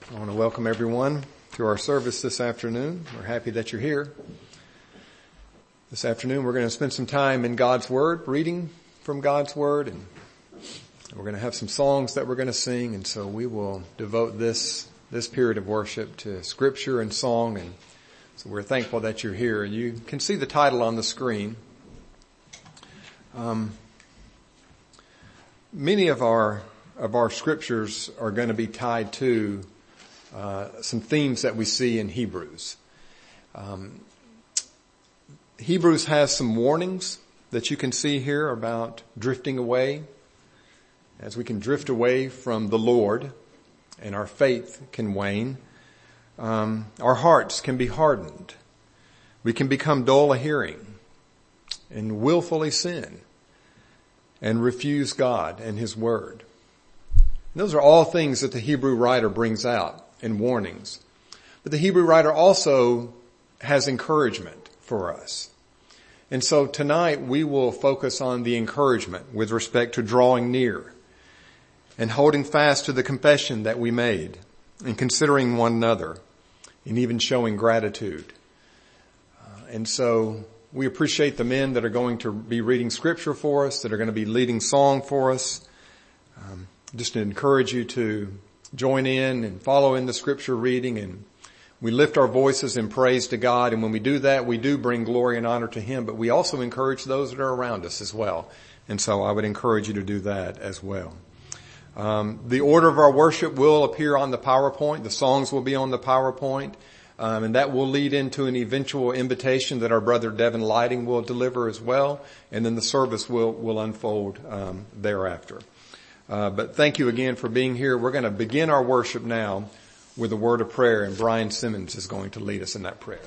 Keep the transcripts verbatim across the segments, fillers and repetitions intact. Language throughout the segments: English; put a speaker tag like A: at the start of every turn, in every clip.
A: I want to welcome everyone to our service this afternoon. We're happy that you're here. This afternoon we're going to spend some time in God's Word, reading from God's Word, and we're going to have some songs that we're going to sing, and so we will devote this this period of worship to Scripture and song, and so we're thankful that you're here. You can see the title on the screen. Um, many of our of our scriptures are going to be tied to uh, some themes that we see in Hebrews. Um, Hebrews has some warnings that you can see here about drifting away. As we can drift away from the Lord and our faith can wane, um, our hearts can be hardened. We can become dull of hearing and willfully sin and refuse God and His Word. And those are all things that the Hebrew writer brings out in warnings. But the Hebrew writer also has encouragement for us. And so tonight we will focus on the encouragement with respect to drawing near and holding fast to the confession that we made and considering one another and even showing gratitude. Uh, and so we appreciate the men that are going to be reading scripture for us, that are going to be leading song for us. Um, just to encourage you to join in and follow in the scripture reading, and we lift our voices in praise to God, and when we do that, we do bring glory and honor to Him, but we also encourage those that are around us as well. And so I would encourage you to do that as well. Um, the order of our worship will appear on the PowerPoint. The songs will be on the PowerPoint, um, and that will lead into an eventual invitation that our brother Devin Lighting will deliver as well, and then the service will, will unfold um, thereafter. Uh, but thank you again for being here. We're going to begin our worship now with a word of prayer, and Brian Simmons is going to lead us in that prayer.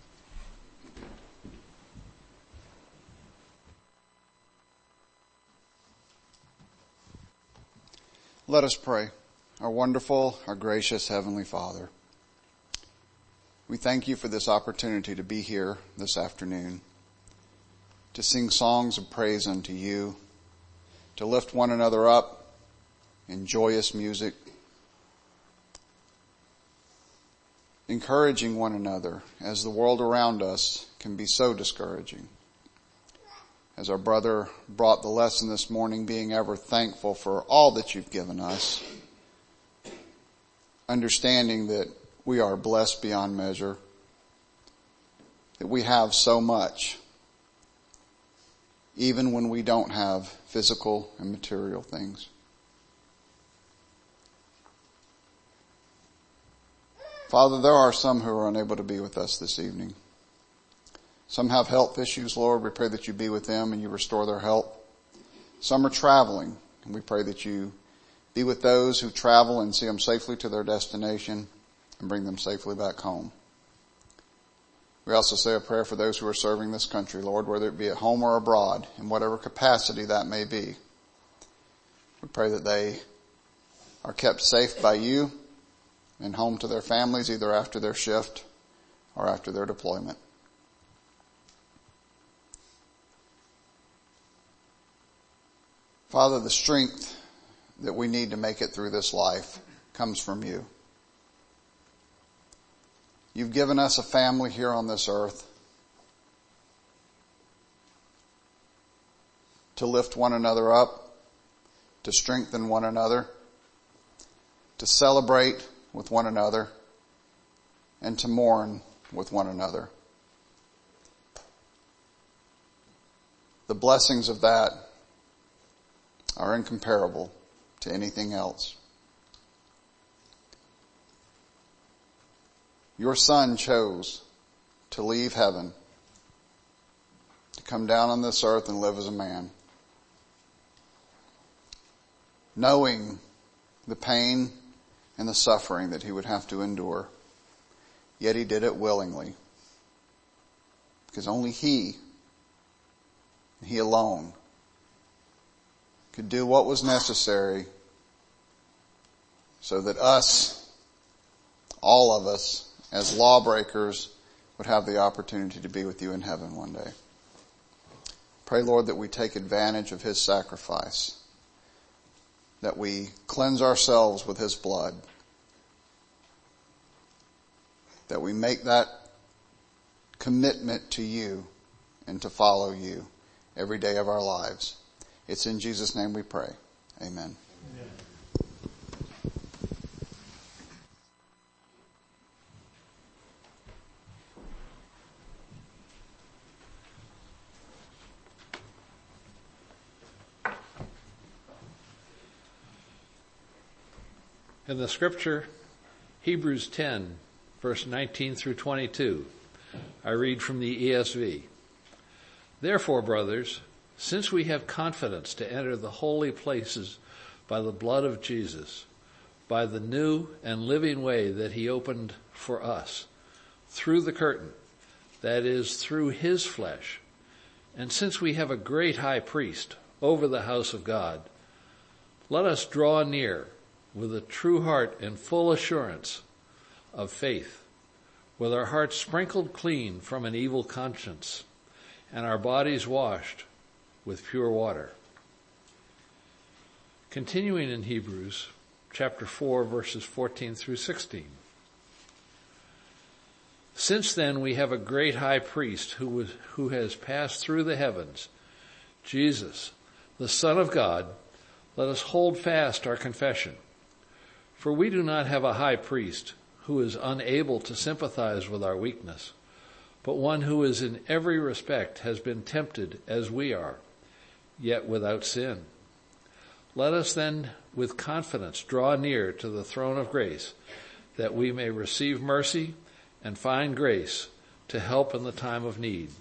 B: Let us pray. Our wonderful, our gracious Heavenly Father, we thank you for this opportunity to be here this afternoon, to sing songs of praise unto you, to lift one another up in joyous music, encouraging one another as the world around us can be so discouraging. As our brother brought the lesson this morning, being ever thankful for all that you've given us, understanding that we are blessed beyond measure, that we have so much, even when we don't have physical and material things. Father, there are some who are unable to be with us this evening. Some have health issues, Lord. We pray that you be with them and you restore their health. Some are traveling, and we pray that you be with those who travel and see them safely to their destination and bring them safely back home. We also say a prayer for those who are serving this country, Lord, whether it be at home or abroad, in whatever capacity that may be. We pray that they are kept safe by you and home to their families, either after their shift or after their deployment. Father, the strength that we need to make it through this life comes from you. You've given us a family here on this earth to lift one another up, to strengthen one another, to celebrate with one another, and to mourn with one another. The blessings of that are incomparable to anything else. Your Son chose to leave heaven, to come down on this earth and live as a man, knowing the pain and the suffering that he would have to endure. Yet he did it willingly, because only he, he alone, could do what was necessary so that us, all of us, as lawbreakers, would have the opportunity to be with you in heaven one day. Pray, Lord, that we take advantage of his sacrifice, that we cleanse ourselves with his blood, that we make that commitment to you and to follow you every day of our lives. It's in Jesus' name we pray. Amen.
C: In the scripture, Hebrews ten, verse nineteen through twenty-two, I read from the E S V. Therefore, brothers, since we have confidence to enter the holy places by the blood of Jesus, by the new and living way that he opened for us, through the curtain, that is, through his flesh, and since we have a great high priest over the house of God, let us draw near with a true heart and full assurance of faith, with our hearts sprinkled clean from an evil conscience, and our bodies washed with pure water. Continuing in Hebrews chapter four, verses fourteen through sixteen. Since then we have a great high priest who was, who has passed through the heavens, Jesus, the Son of God. Let us hold fast our confession. For we do not have a high priest who is unable to sympathize with our weakness, but one who is in every respect has been tempted as we are, yet without sin. Let us then with confidence draw near to the throne of grace, that we may receive mercy and find grace to help in the time of need.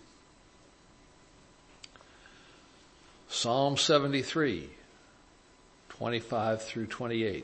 C: Psalm seventy-three, twenty-five through twenty-eight.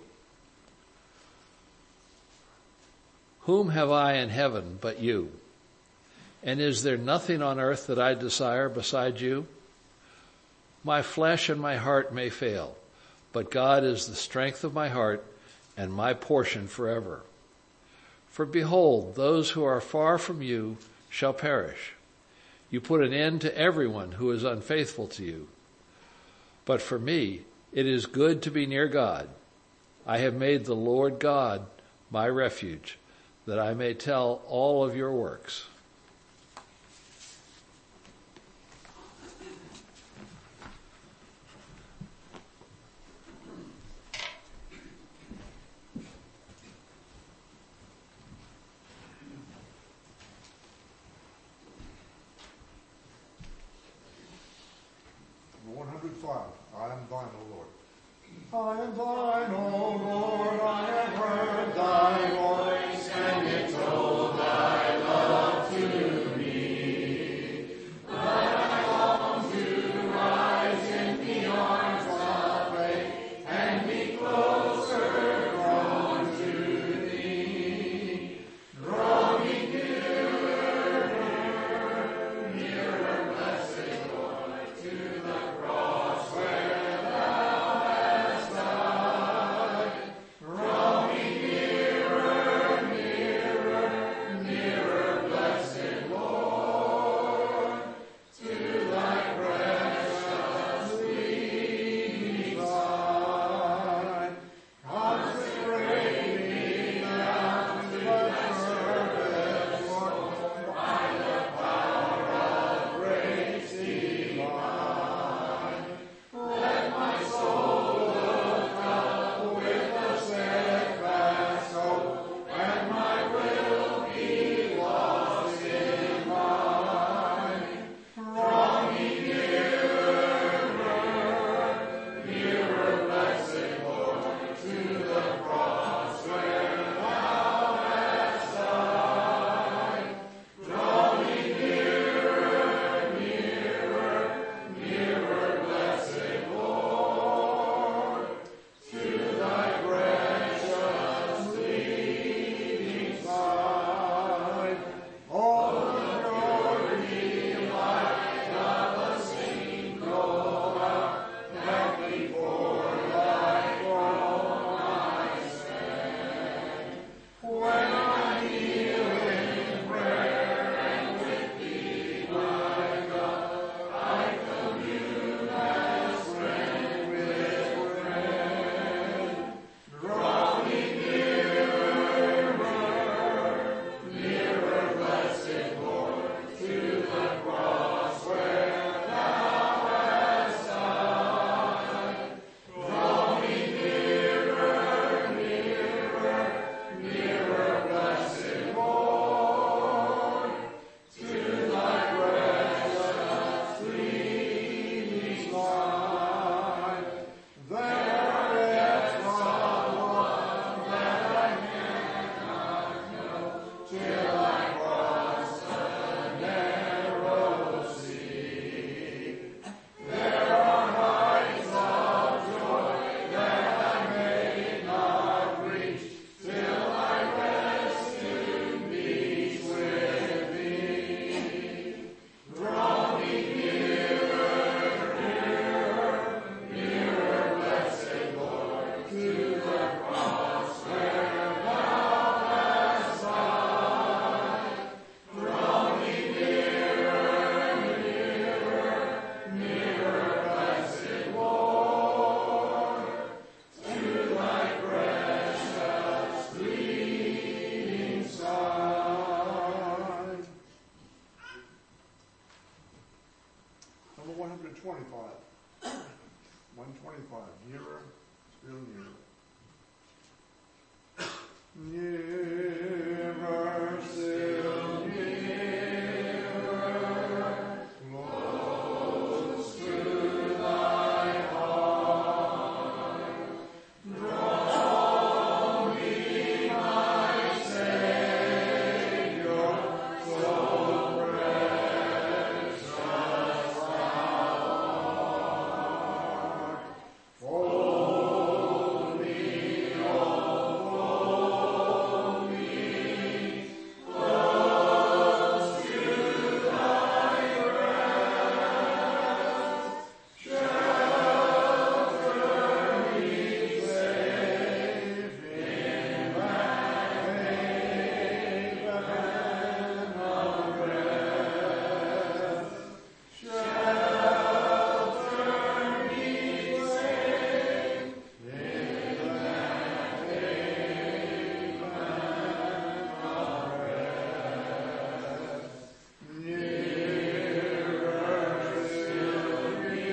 C: Whom have I in heaven but you? And is there nothing on earth that I desire beside you? My flesh and my heart may fail, but God is the strength of my heart and my portion forever. For behold, those who are far from you shall perish. You put an end to everyone who is unfaithful to you. But for me, it is good to be near God. I have made the Lord God my refuge, that I may tell all of your works.
D: one hundred five. I am thine, O Lord. I am thine, O Lord. I have heard thy voice, and it told thy love twenty-five. one twenty-five. Nearer, still nearer. Nearer, still nearer. Close to thy heart. Draw me, my Savior, so precious thou art. Fold me, oh, fold me close to thy breast. Shelter me safe in thy haven of rest. Shelter me safe in thy haven of rest. Nearer, still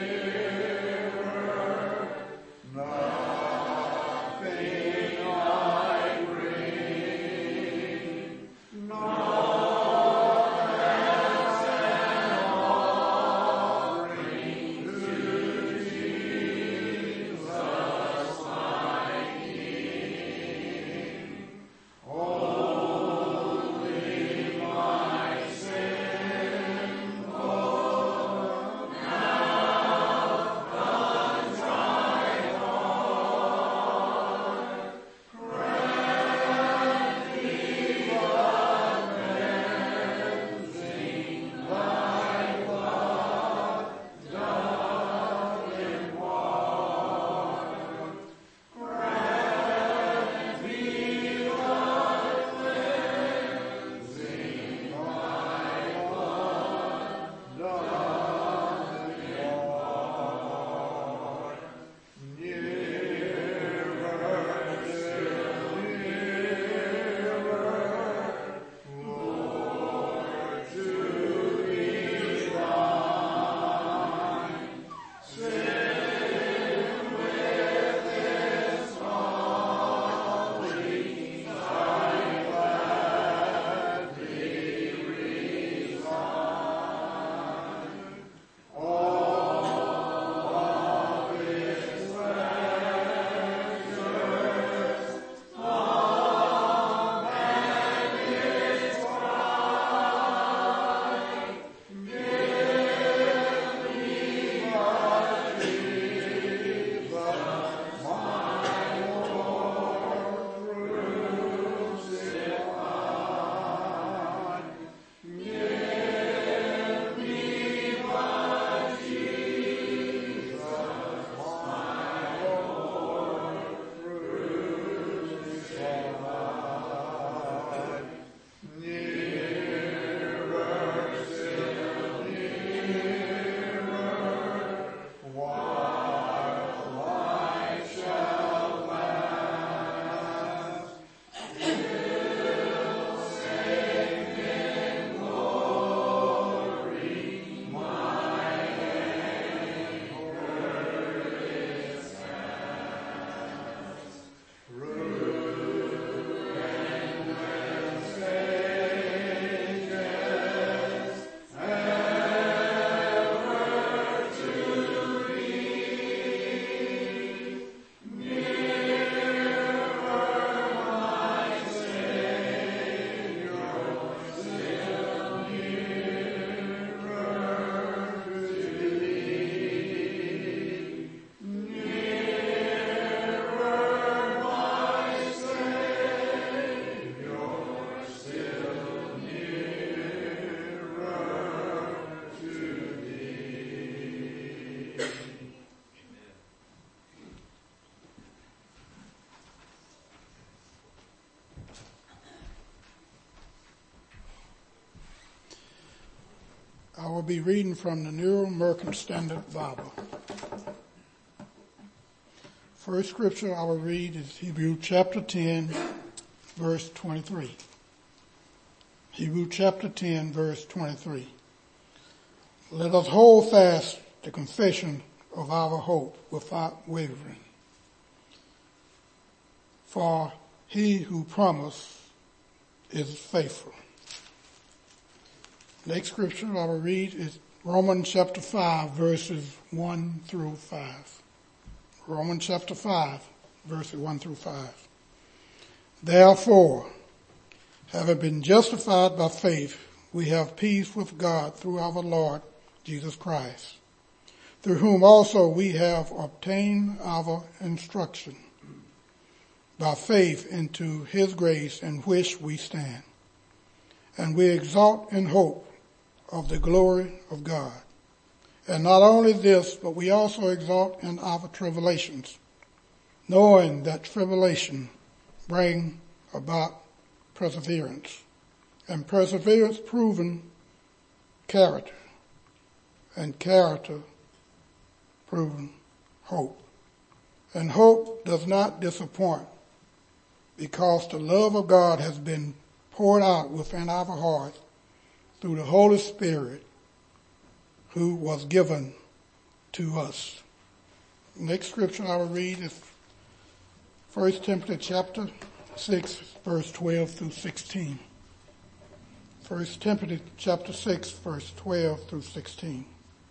D: nearer, nothing I bring, not as an offering to Jesus my King. Only my sinful, now contrite heart, grant me but cleansing thy blood doth impart. Grant me but cleansing thy blood doth impart. Nearer, still nearer, Lord, to be thine. Sin with its folly, I gladly resign. All of its pleasures, pomp and its pride, give me but Jesus, my Lord, crucified. Give me but Jesus, my Lord, crucified. Nearer, still nearer, while life shall last. Still safe in glory, my anchor is fast. Rude and messages ever to me. Nearer, my Savior, still nearer to thee. Nearer, my Savior, still nearer to thee.
E: I will be reading from the New American Standard Bible. First scripture I will read is Hebrews chapter ten, verse twenty-three. Hebrews chapter ten, verse twenty-three. Let us hold fast the confession of our hope without wavering. For he who promised is faithful. Next scripture I will read is Romans chapter five, verses one through five. Romans chapter five, verses one through five. Therefore, having been justified by faith, we have peace with God through our Lord Jesus Christ, through whom also we have obtained our instruction by faith into his grace in which we stand. And we exalt in hope of the glory of God. And not only this, but we also exalt in our tribulations, knowing that tribulation bring about perseverance, and perseverance proven character, and character proven hope. And hope does not disappoint, because the love of God has been poured out within our hearts through the Holy Spirit who was given to us. Next scripture I will read is First Timothy chapter six, verse twelve through sixteen. First Timothy chapter six, verse twelve through sixteen.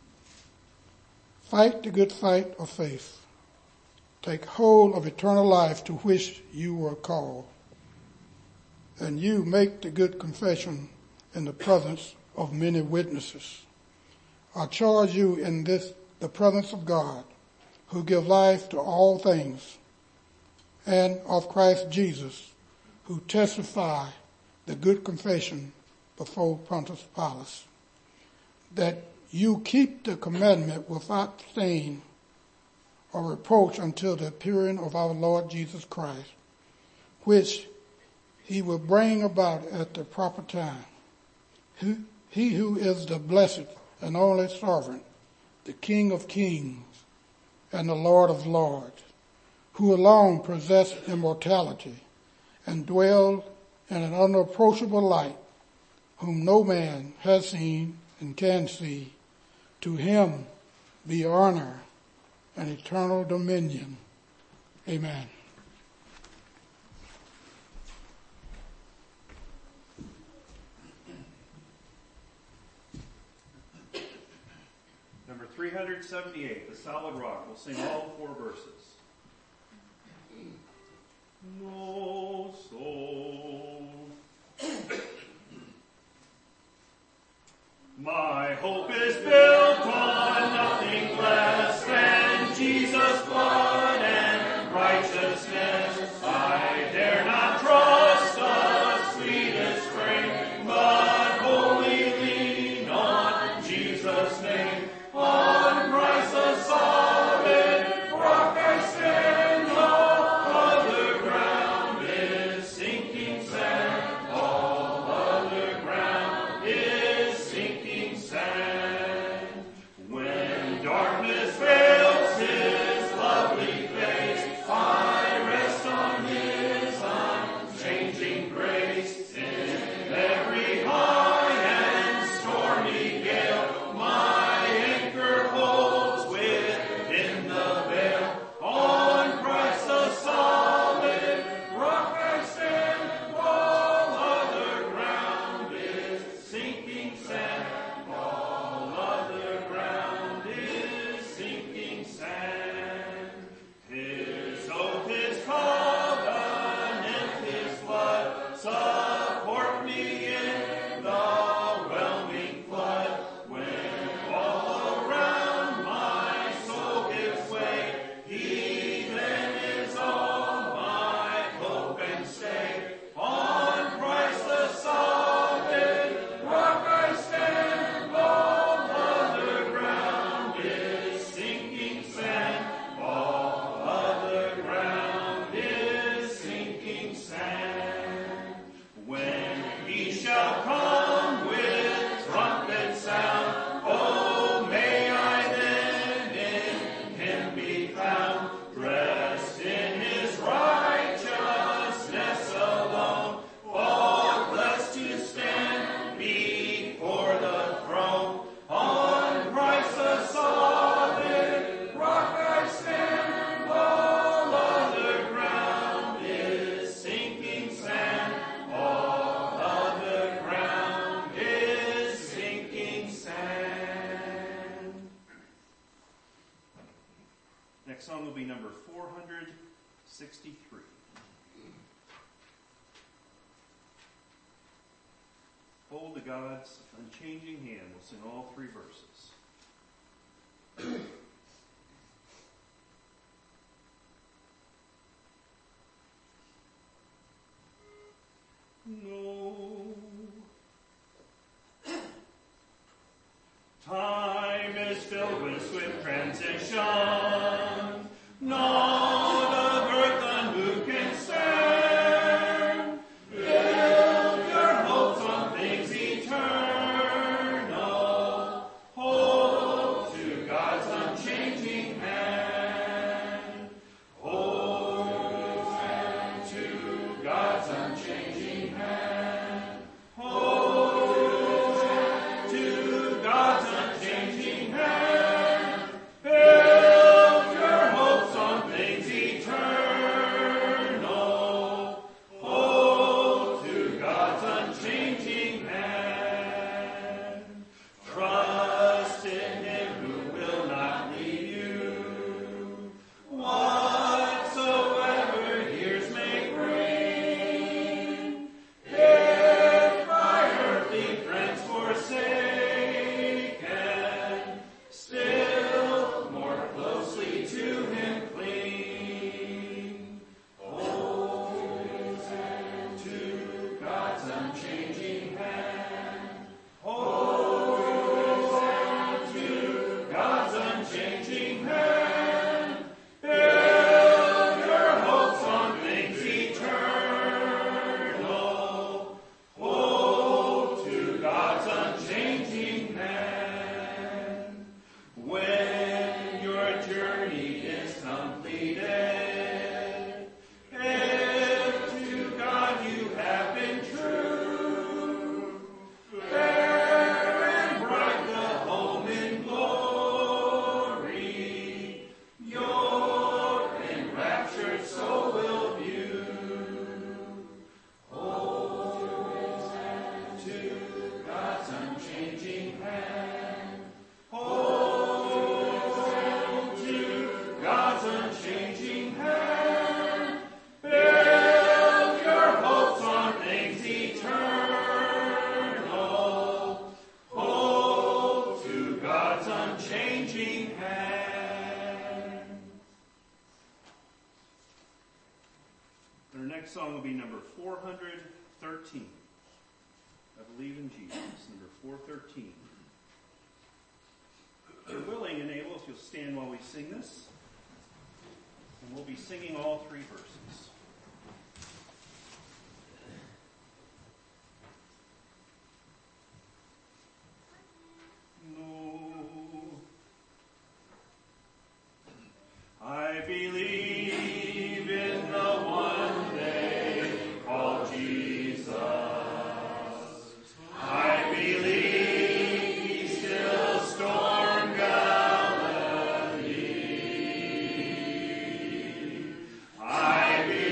E: Fight the good fight of faith. Take hold of eternal life to which you were called. And you make the good confession in the presence of many witnesses. I charge you in this, the presence of God, who gives life to all things, and of Christ Jesus, who testify the good confession before Pontius Pilate, that you keep the commandment without stain or reproach until the appearing of our Lord Jesus Christ, which he will bring about at the proper time. He, he who is the blessed and only sovereign, the King of kings and the Lord of lords, who alone possess immortality and dwell in an unapproachable light, whom no man has seen and can see. To him be honor and eternal dominion. Amen.
F: Number three hundred seventy-eight, The Solid Rock. We'll sing all four verses. No soul. My hope is built on nothing less than Jesus' blood and righteousness. I dare not trust the sweetest frame, but wholly lean on Jesus' name. On Christ the solid rock I stand, no other ground is sinking sand, all other ground is sinking sand. When darkness veils his lovely face, I rest on his unchanging grace. In every high and stormy gale, my anchor holds within the veil. On Christ the solid rock I stand, all other ground is sinking sand, all other ground is sinking sand. His oath, his covenant, his blood support me in the whelming flood. When all around my soul gives way, he then is all my hope and stay. On Christ the solid rock I stand, all other ground is sinking sand, all other ground is sinking sand. God's unchanging hand. We'll sing all three verses. No. Time is filled with swift transition. Not of earth who can stand. Build your hopes on things eternal. Hope to God's unchanging hand. Hope to God's unchanging hand. Hope to God's unchanging hand. Build your hopes on things eternal. Hope to God's unchanging hand. Trust in Him who will not leave you. Whatsoever years may bring, if by earthly friends forsaken, still more closely to Him cling. Hold to God's unchanging hand. Hold to God's unchanging hand. Build your hopes on things eternal. Hold to God's unchanging hand. When your journey is completed, if to God you have been true, fair and bright the home in glory, your enraptured soul will view. Hold to God's unchanging hand. Hold to God's unchanging hand. Build your hopes on things eternal. Hold to God's unchanging hand. Our next song will be number four hundred thirteen. I believe in Jesus, number four thirteen. If you're willing and able, if you'll stand while we sing this, and we'll be singing all three verses. No, I believe in the one they call Jesus. I believe He still stormed Galilee. I believe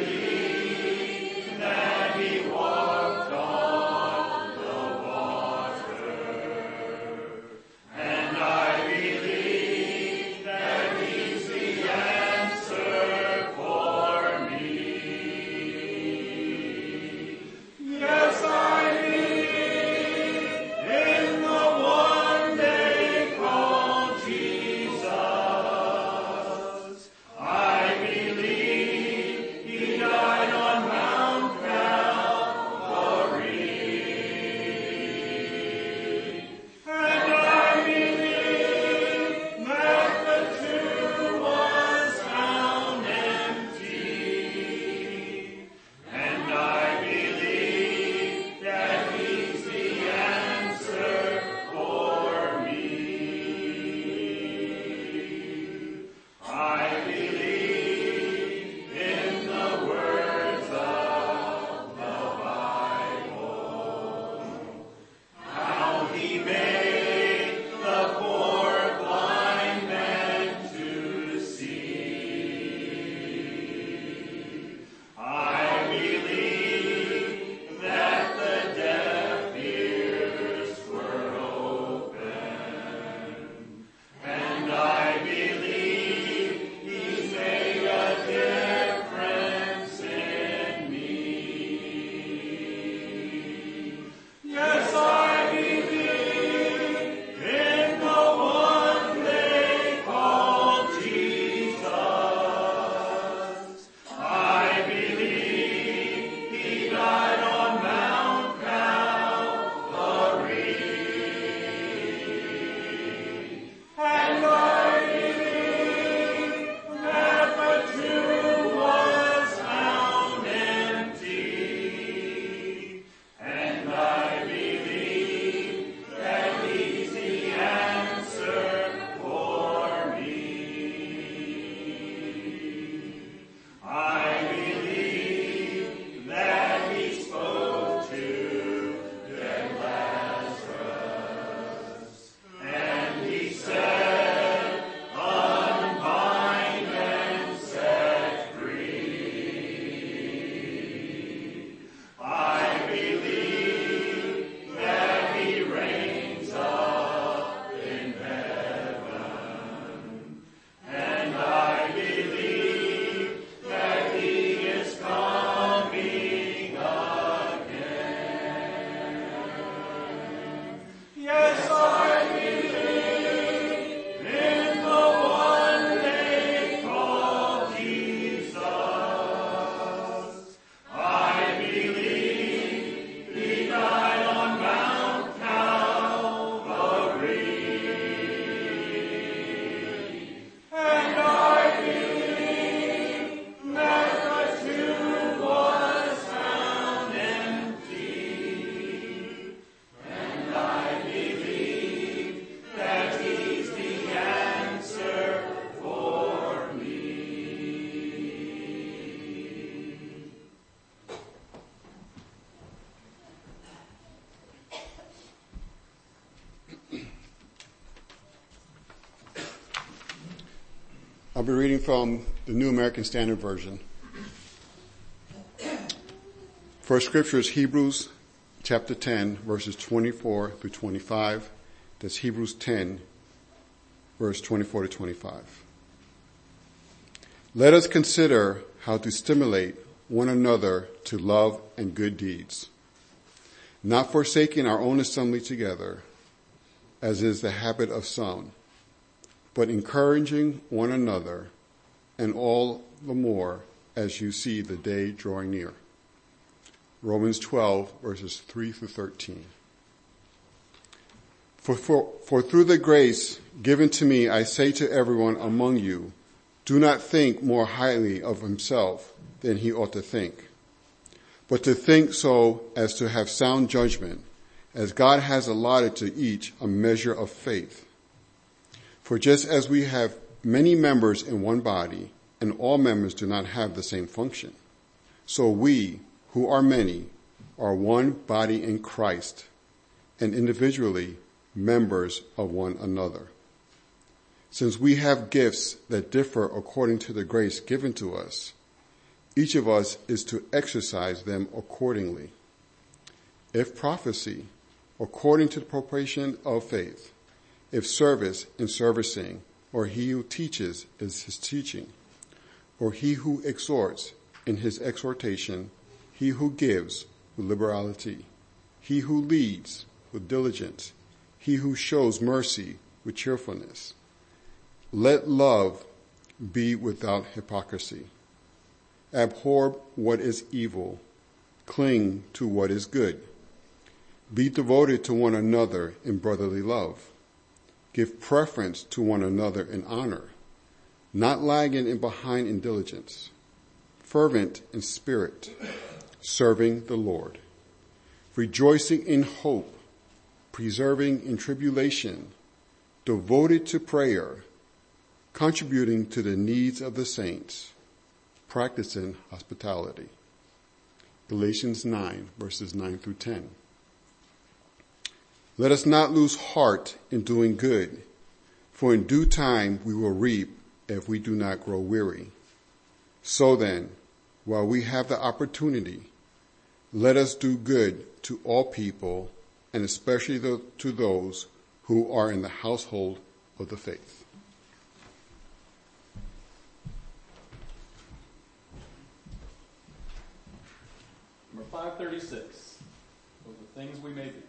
G: I'll be reading from the New American Standard Version. First scripture is Hebrews chapter ten, verses twenty-four through twenty-five. That's Hebrews ten, verse twenty-four to twenty-five. Let us consider how to stimulate one another to love and good deeds, not forsaking our own assembly together, as is the habit of some, but encouraging one another, and all the more as you see the day drawing near. Romans twelve, verses three through thirteen. For, for, for through the grace given to me, I say to everyone among you, do not think more highly of himself than he ought to think, but to think so as to have sound judgment, as God has allotted to each a measure of faith. For just as we have many members in one body, and all members do not have the same function, so we, who are many, are one body in Christ, and individually members of one another. Since we have gifts that differ according to the grace given to us, each of us is to exercise them accordingly. If prophecy, according to the proportion of faith; if service, in servicing; or he who teaches, is his teaching; or he who exhorts, in his exhortation; he who gives, with liberality; he who leads, with diligence; he who shows mercy, with cheerfulness. Let love be without hypocrisy. Abhor what is evil. Cling to what is good. Be devoted to one another in brotherly love. Give preference to one another in honor, not lagging in behind in diligence, fervent in spirit, serving the Lord, rejoicing in hope, persevering in tribulation, devoted to prayer, contributing to the needs of the saints, practicing hospitality. Galatians nine, verses nine through ten. Let us not lose heart in doing good, for in due time we will reap if we do not grow weary. So then, while we have the opportunity, let us do good to all people, and especially the, to those who are in the household of the faith.
H: Number five thirty-six, of the things we may do.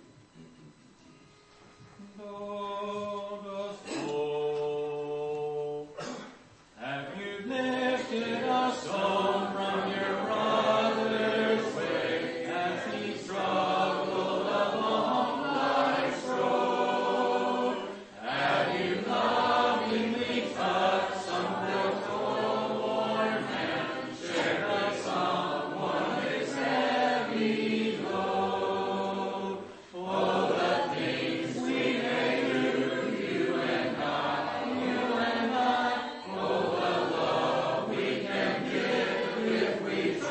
H: Thou dost know, have you lifted a stone from your brother's way as he struggled along life's road? Have you lovingly touched some poor toil-worn hand, shared like someone his heavy load? Oh, the things we may do, you and I, you and I. Oh, the love we can give if we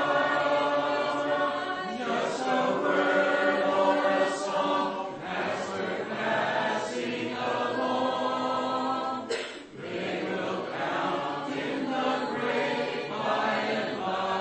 H: try. Just a word or a song as we're passing along. They will count in the great by and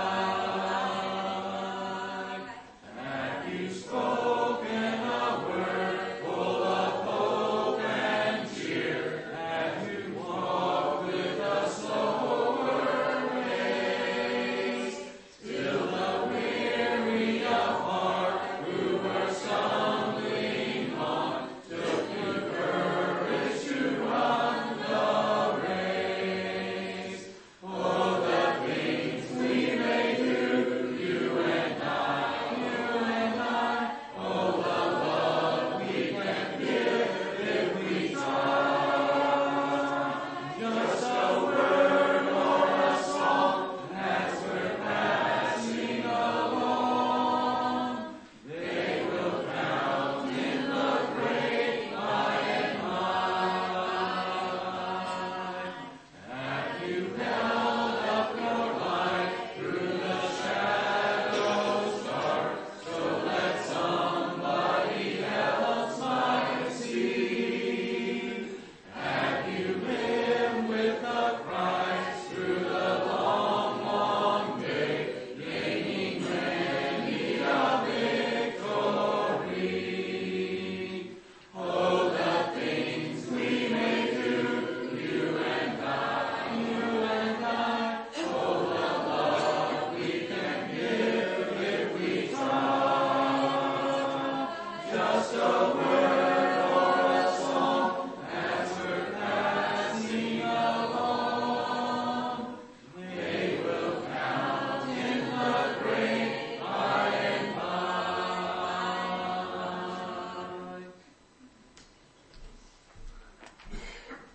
H: by. Have you spoken a word full of hope and cheer? Have you walked with us slower ways? Still the weary of heart who were stumbling on took new courage to run the race. Oh, the things we may do, you and I, you and I.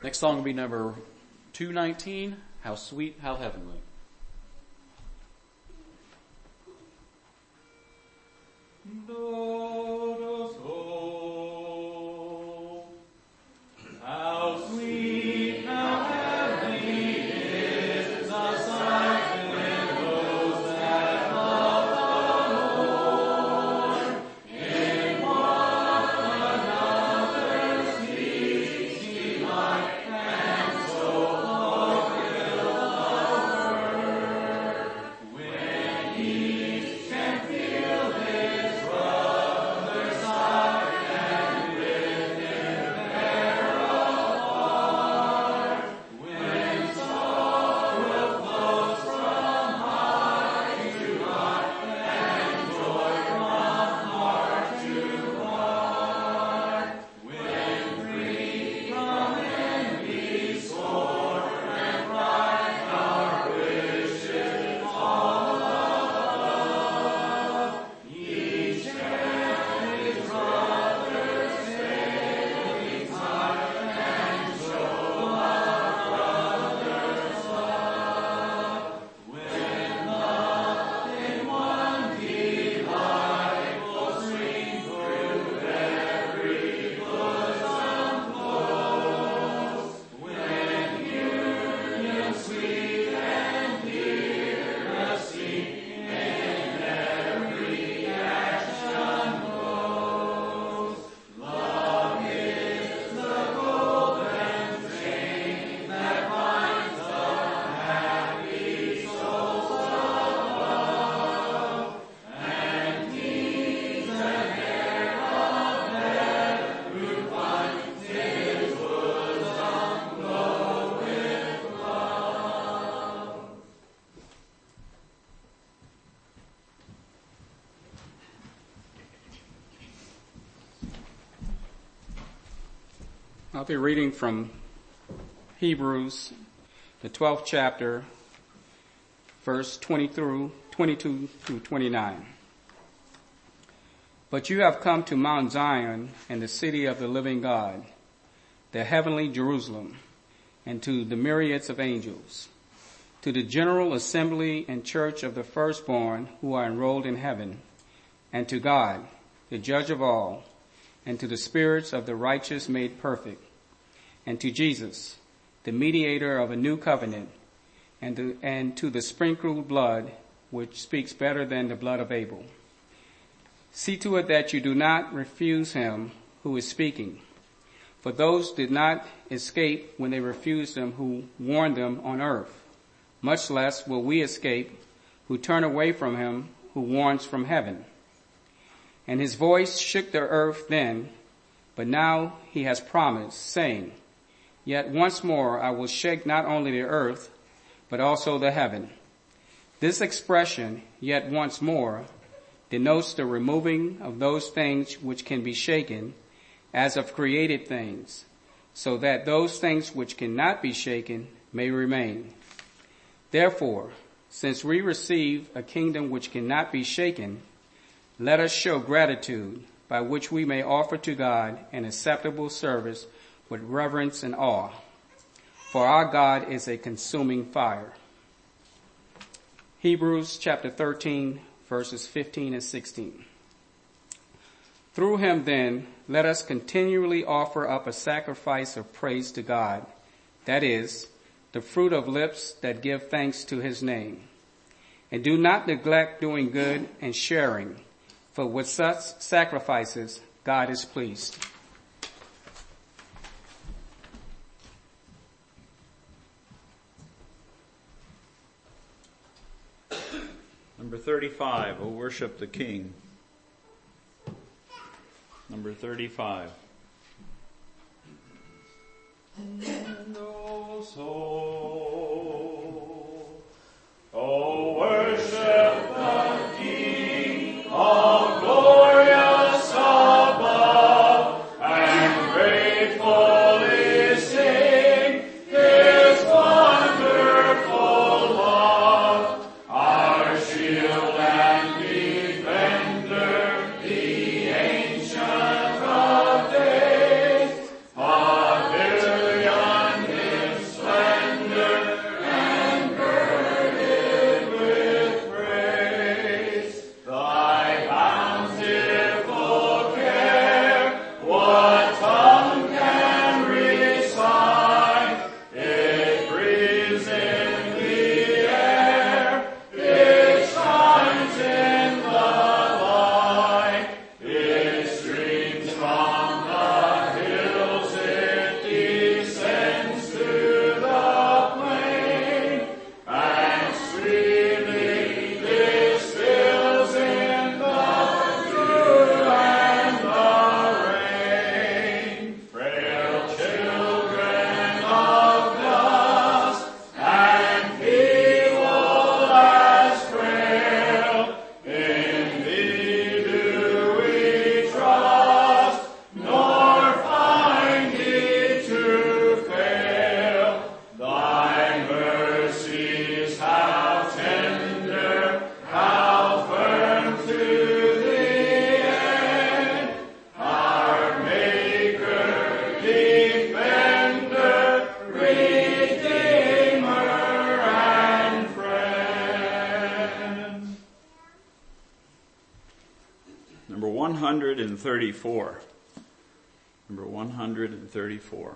I: Next song will be number two nineteen, How Sweet, How Heavenly.
H: How sweet, how heavenly is the sight when those that love the Lord in one another's speech delight, and so fulfill the word. When each can feel his brother's side and with him bear apart, when sorrow flows from heart to heart and joy from heart to heart, when free from envy, scorn, and pride, our wishes all above, each share his brother's failing heart and show our brother's love. When love in one delight will stream through every bosom close, when union sweet and dear a scene in every action knows. Love is the golden chain that binds the happy souls above, and he's an heir of death who finds his bosom glow with love.
J: I'll be reading from Hebrews, the twelfth chapter, verse twenty through twenty-two through twenty-nine. But you have come to Mount Zion and the city of the living God, the heavenly Jerusalem, and to the myriads of angels, to the general assembly and church of the firstborn who are enrolled in heaven, and to God, the judge of all, and to the spirits of the righteous made perfect, and to Jesus, the mediator of a new covenant, and to, and to the sprinkled blood, which speaks better than the blood of Abel. See to it that you do not refuse him who is speaking. For those did not escape when they refused him who warned them on earth. Much less will we escape who turn away from him who warns from heaven. And his voice shook the earth then, but now he has promised, saying, Yet once more I will shake not only the earth, but also the heaven. This expression, yet once more, denotes the removing of those things which can be shaken, as of created things, so that those things which cannot be shaken may remain. Therefore, since we receive a kingdom which cannot be shaken, let us show gratitude by which we may offer to God an acceptable service with reverence and awe. For our God is a consuming fire. Hebrews chapter thirteen, verses fifteen and sixteen. Through him then, let us continually offer up a sacrifice of praise to God, that is, the fruit of lips that give thanks to his name. And do not neglect doing good and sharing, for with such sacrifices God is pleased.
F: Number thirty-five, O worship the King. Number thirty-five. And O soul, O worship the King, all glorious above, and gratefully sing his wonderful love, our shield and defender, the ancient of days, pavilion
K: Number one hundred thirty-four. Number one hundred thirty-four.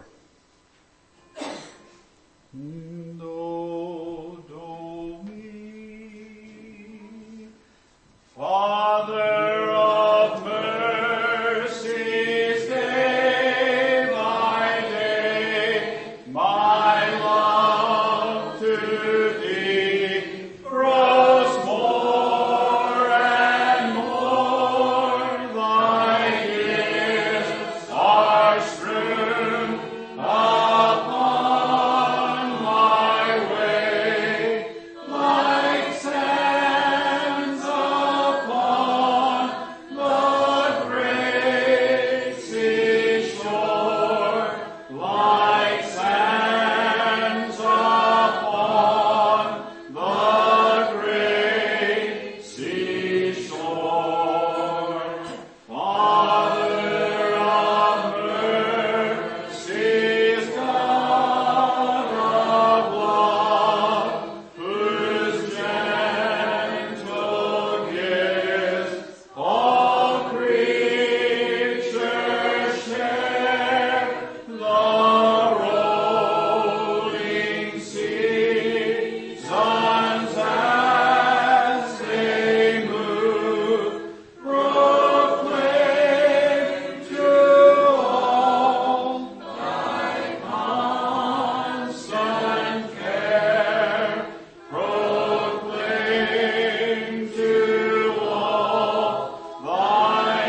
H: Do, do, mi. Father of mercies, day by day, my love to thee grows more and more. Thy gifts are strewn upon my way, like sands upon the great seashore, like sands upon the great seashore. Father of mercies, God of love, whose gentle gifts all creatures share, the rolling seasons as they move, proclaim to all thy constant care. Proclaim to all thy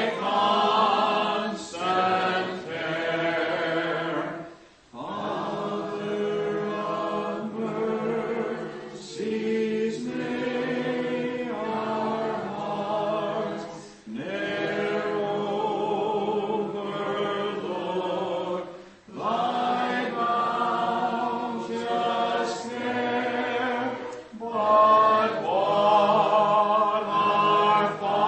H: constant care. Father of mercies, may our hearts ne'er overlook thy bounteous care, but what our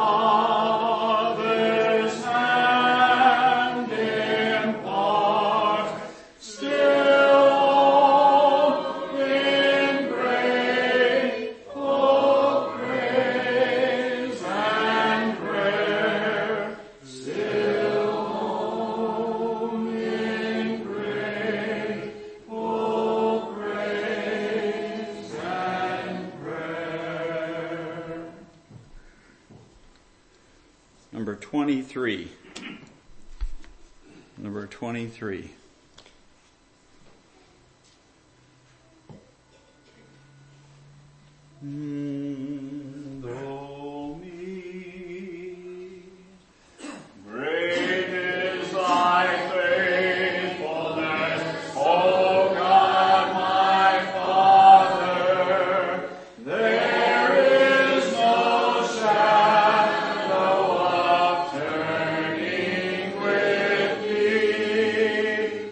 H: fathers hand impart, still hold in grateful praise and prayer. Still hold in grateful praise and prayer.
K: Number twenty-three. Number twenty-three.
H: Do, mi. Great is thy faithfulness, O God, my Father. There is no shadow of turning with thee.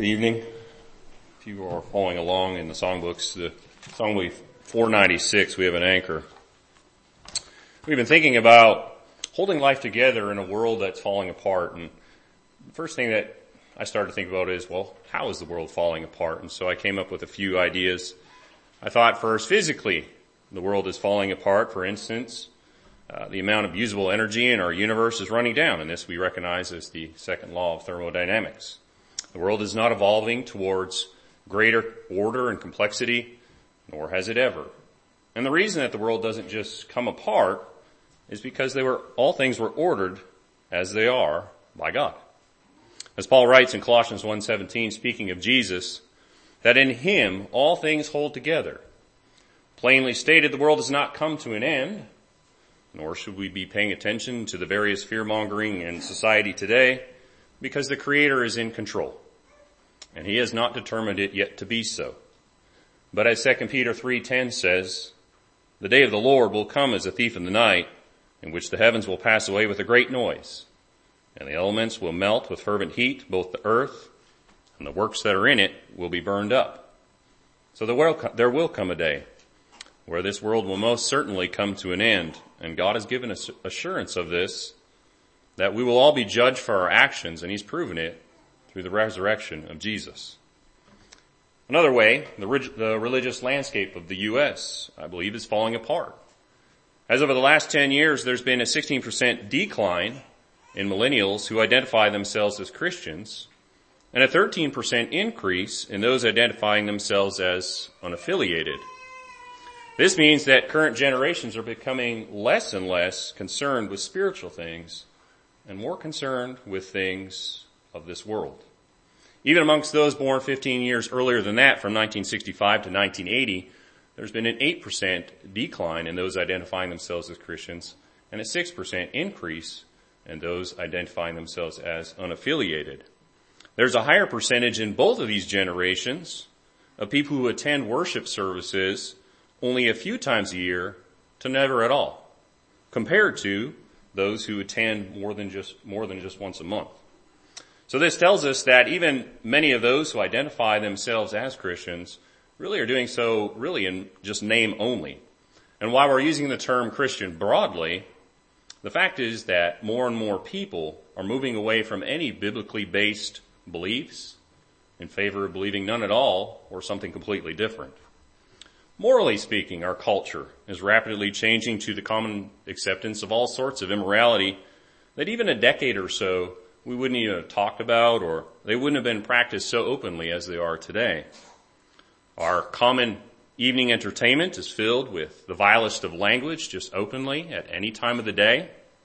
L: Good evening. If you are following along in the songbooks, the songbook four ninety-six, we have an anchor. We've been thinking about holding life together in a world that's falling apart. And the first thing that I started to think about is, well, how is the world falling apart? And so I came up with a few ideas. I thought first, physically, the world is falling apart. For instance, uh, the amount of usable energy in our universe is running down, and this we recognize as the second law of thermodynamics. The world is not evolving towards greater order and complexity, nor has it ever. And the reason that the world doesn't just come apart is because they were, all things were ordered as they are by God. As Paul writes in Colossians one seventeen, speaking of Jesus, that in him all things hold together. Plainly stated, the world has not come to an end, nor should we be paying attention to the various fear-mongering in society today, because the Creator is in control, and he has not determined it yet to be so. But as Second Peter three ten says, the day of the Lord will come as a thief in the night, in which the heavens will pass away with a great noise, and the elements will melt with fervent heat, both the earth and the works that are in it will be burned up. So there will come a day where this world will most certainly come to an end, and God has given us assurance of this, that we will all be judged for our actions, and he's proven it through the resurrection of Jesus. Another way, the, the religious landscape of the U S, I believe, is falling apart. As over the last ten years, there's been a sixteen percent decline in millennials who identify themselves as Christians, and a thirteen percent increase in those identifying themselves as unaffiliated. This means that current generations are becoming less and less concerned with spiritual things and more concerned with things of this world. Even amongst those born fifteen years earlier than that, from nineteen sixty-five to nineteen eighty, there's been an eight percent decline in those identifying themselves as Christians and a six percent increase in those identifying themselves as unaffiliated. There's a higher percentage in both of these generations of people who attend worship services only a few times a year to never at all, compared to those who attend more than just, more than just once a month. So this tells us that even many of those who identify themselves as Christians really are doing so really in just name only. And while we're using the term Christian broadly, the fact is that more and more people are moving away from any biblically based beliefs in favor of believing none at all or something completely different. Morally speaking, our culture is rapidly changing to the common acceptance of all sorts of immorality that even a decade or so we wouldn't even have talked about, or they wouldn't have been practiced so openly as they are today. Our common evening entertainment is filled with the vilest of language just openly at any time of the day.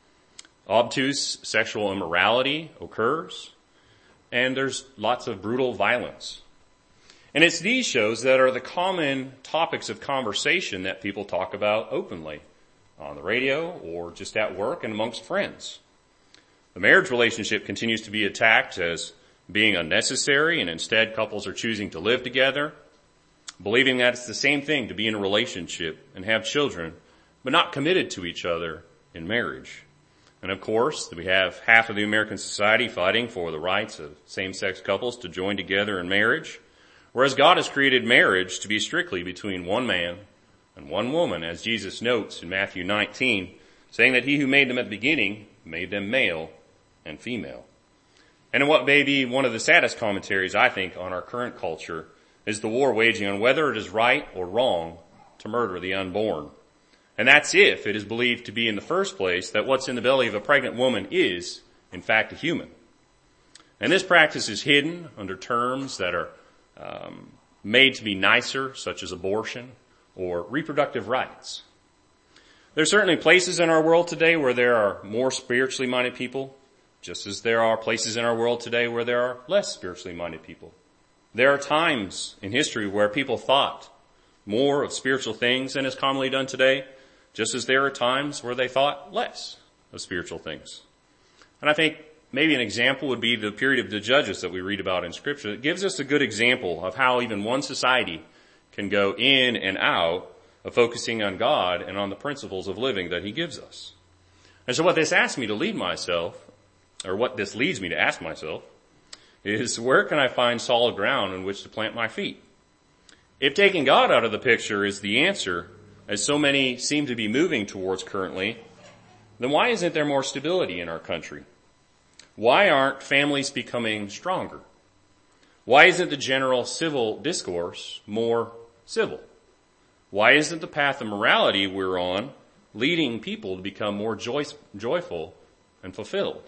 L: Obtuse sexual immorality occurs, and there's lots of brutal violence. And it's these shows that are the common topics of conversation that people talk about openly on the radio or just at work and amongst friends. The marriage relationship continues to be attacked as being unnecessary, and instead couples are choosing to live together, believing that it's the same thing to be in a relationship and have children, but not committed to each other in marriage. And of course, we have half of the American society fighting for the rights of same-sex couples to join together in marriage, whereas God has created marriage to be strictly between one man and one woman, as Jesus notes in Matthew nineteen, saying that he who made them at the beginning made them male and female. And in what may be one of the saddest commentaries, I think, on our current culture is the war waging on whether it is right or wrong to murder the unborn. And that's if it is believed to be in the first place that what's in the belly of a pregnant woman is, in fact, a human. And this practice is hidden under terms that are um, made to be nicer, such as abortion or reproductive rights. There are certainly places in our world today where there are more spiritually minded people, just as there are places in our world today where there are less spiritually minded people. There are times in history where people thought more of spiritual things than is commonly done today, just as there are times where they thought less of spiritual things. And I think maybe an example would be the period of the Judges that we read about in Scripture. It gives us a good example of how even one society can go in and out of focusing on God and on the principles of living that he gives us. And so what this asks me to lead myself, or what this leads me to ask myself, is where can I find solid ground in which to plant my feet? If taking God out of the picture is the answer, as so many seem to be moving towards currently, then why isn't there more stability in our country? Why aren't families becoming stronger? Why isn't the general civil discourse more civil? Why isn't the path of morality we're on leading people to become more joy, joyful and fulfilled?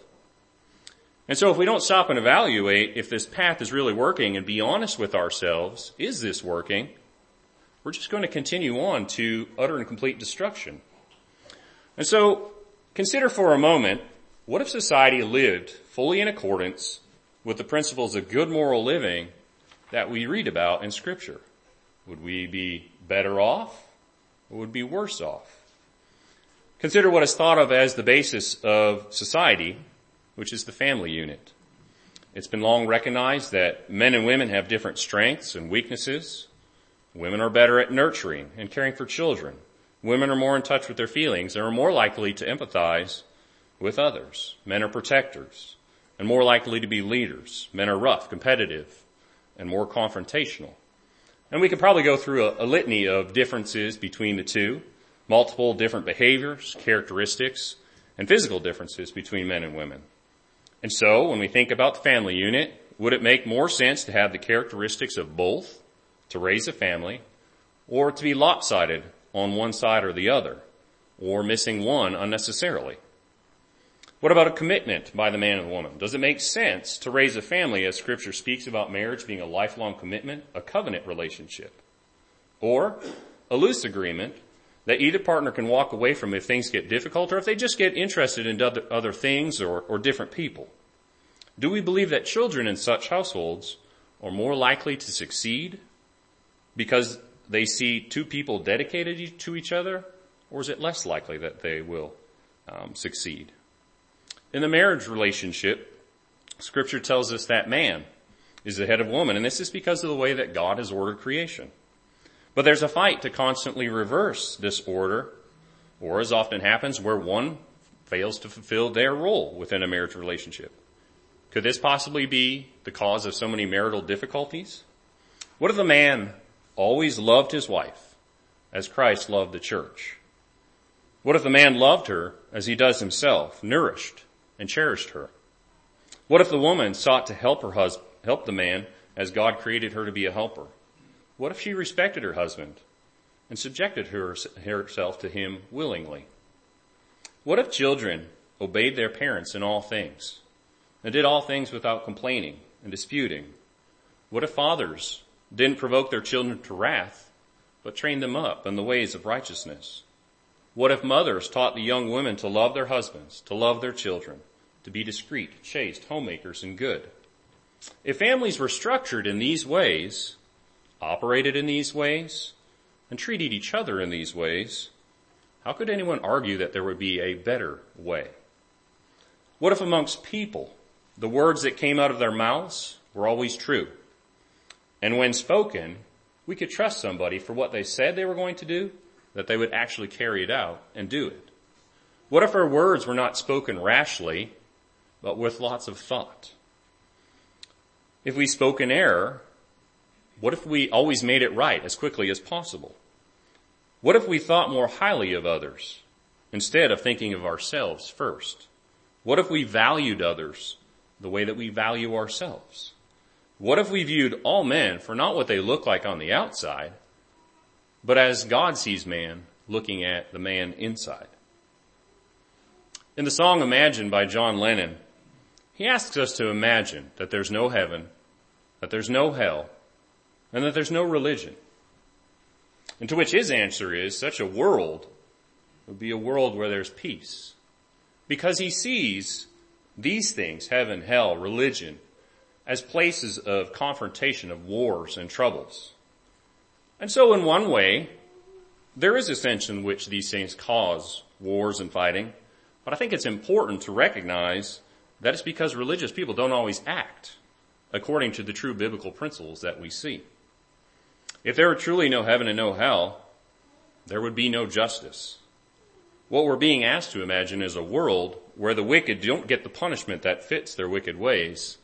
L: And so if we don't stop and evaluate if this path is really working and be honest with ourselves, is this working? We're just going to continue on to utter and complete destruction. And so consider for a moment, what if society lived fully in accordance with the principles of good moral living that we read about in Scripture? Would we be better off or would we be worse off? Consider what is thought of as the basis of society, which is the family unit. It's been long recognized that men and women have different strengths and weaknesses. Women are better at nurturing and caring for children. Women are more in touch with their feelings and are more likely to empathize with others. Men are protectors and more likely to be leaders. Men are rough, competitive, and more confrontational. And we could probably go through a, a litany of differences between the two, multiple different behaviors, characteristics, and physical differences between men and women. And so, when we think about the family unit, would it make more sense to have the characteristics of both to raise a family, or to be lopsided on one side or the other, or missing one unnecessarily? What about a commitment by the man and woman? Does it make sense to raise a family as Scripture speaks about marriage being a lifelong commitment, a covenant relationship? Or a loose agreement that either partner can walk away from if things get difficult or if they just get interested in other, other things or, or different people? Do we believe that children in such households are more likely to succeed because they see two people dedicated to each other, or is it less likely that they will um, succeed? In the marriage relationship, Scripture tells us that man is the head of woman, and this is because of the way that God has ordered creation. But there's a fight to constantly reverse this order, or as often happens, where one fails to fulfill their role within a marriage relationship. Could this possibly be the cause of so many marital difficulties? What if the man always loved his wife as Christ loved the church? What if the man loved her as he does himself, nourished and cherished her? What if the woman sought to help her husband, help the man as God created her to be a helper? What if she respected her husband and subjected her, herself to him willingly? What if children obeyed their parents in all things and did all things without complaining and disputing? What if fathers didn't provoke their children to wrath, but trained them up in the ways of righteousness? What if mothers taught the young women to love their husbands, to love their children, to be discreet, chaste, homemakers, and good? If families were structured in these ways, operated in these ways, and treated each other in these ways, how could anyone argue that there would be a better way? What if amongst people, the words that came out of their mouths were always true? And when spoken, we could trust somebody for what they said they were going to do, that they would actually carry it out and do it? What if our words were not spoken rashly, but with lots of thought? If we spoke in error, what if we always made it right as quickly as possible? What if we thought more highly of others instead of thinking of ourselves first? What if we valued others the way that we value ourselves? What if we viewed all men for not what they look like on the outside, but as God sees man, looking at the man inside? In the song Imagine by John Lennon, he asks us to imagine that there's no heaven, that there's no hell, and that there's no religion. And to which his answer is, such a world would be a world where there's peace. Because he sees these things, heaven, hell, religion, as places of confrontation, of wars and troubles. And so in one way, there is a sense in which these things cause wars and fighting, but I think it's important to recognize that it's because religious people don't always act according to the true biblical principles that we see. If there were truly no heaven and no hell, there would be no justice. What we're being asked to imagine is a world where the wicked don't get the punishment that fits their wicked ways,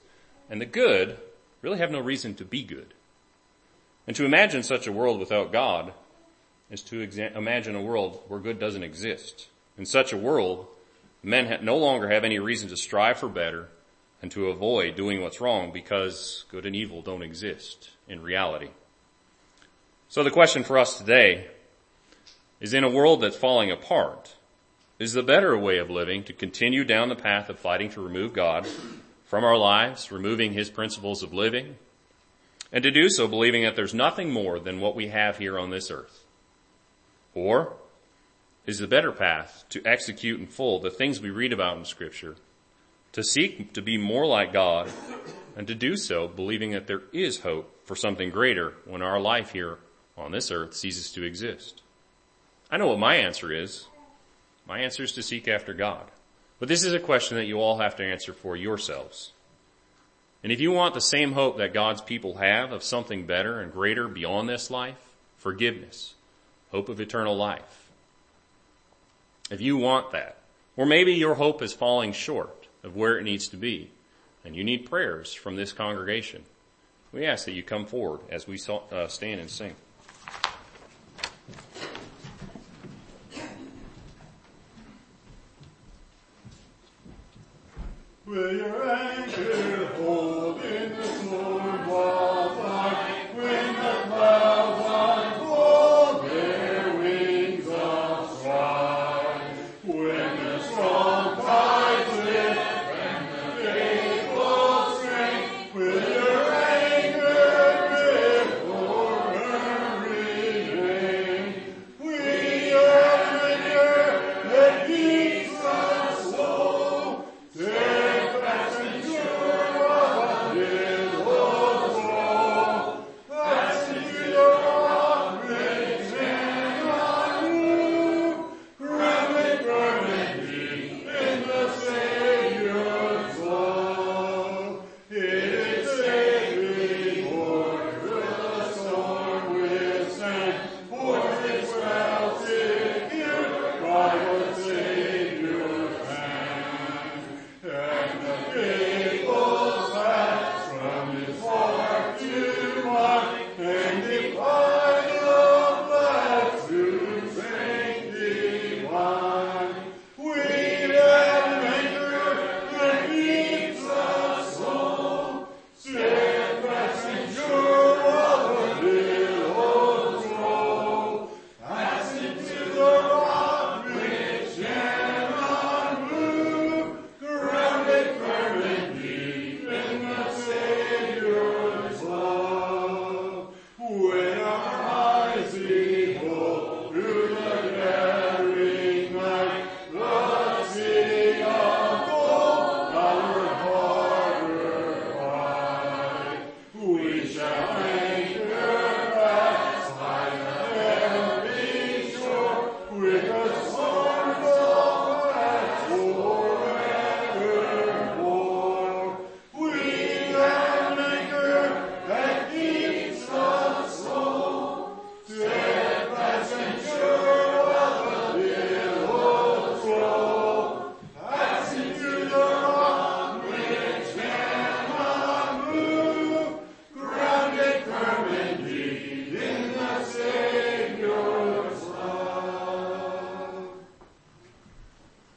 L: and the good really have no reason to be good. And to imagine such a world without God is to exa- imagine a world where good doesn't exist. In such a world, men ha- no longer have any reason to strive for better and to avoid doing what's wrong because good and evil don't exist in reality. So the question for us today is, in a world that's falling apart, is the better way of living to continue down the path of fighting to remove God from our lives, removing his principles of living, and to do so believing that there's nothing more than what we have here on this earth? Or is the better path to execute in full the things we read about in Scripture, to seek to be more like God, and to do so believing that there is hope for something greater when our life here on this earth ceases to exist? I know what my answer is. My answer is to seek after God. But this is a question that you all have to answer for yourselves. And if you want the same hope that God's people have of something better and greater beyond this life, forgiveness, hope of eternal life, if you want that, or maybe your hope is falling short of where it needs to be, and you need prayers from this congregation, we ask that you come forward as we stand and sing.
H: Will your